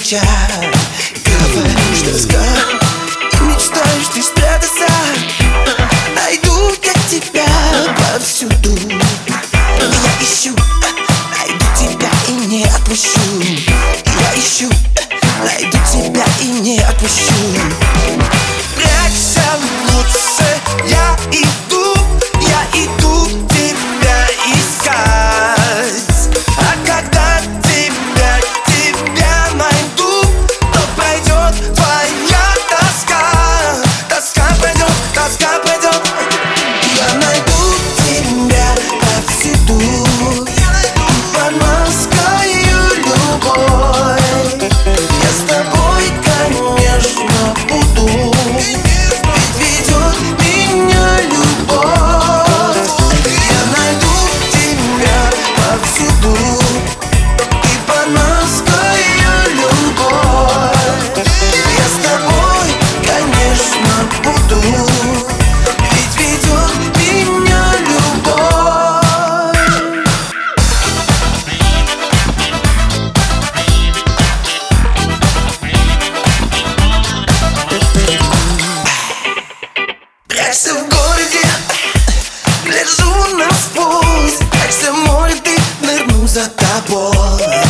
крича. Говорю, что скоро и мечтаешь ты спрятаться. Найду я тебя повсюду. Я ищу, найду тебя и не отпущу. Я ищу, найду тебя и не отпущу. Прячься лучше, я иду тебя искать. А когда тебя найду, то пройдет твоя тоска. Тоска пройдет. Я найду тебя повсюду под маской любовь. Я с тобой, конечно, буду, ведь ведет меня любовь. Я найду тебя повсюду и под маской любовь. Я с тобой, конечно, буду, ведь ведет меня любовь. Прячься в городе, гляжу насквозь. Прячься в море, ты нырну за тобой.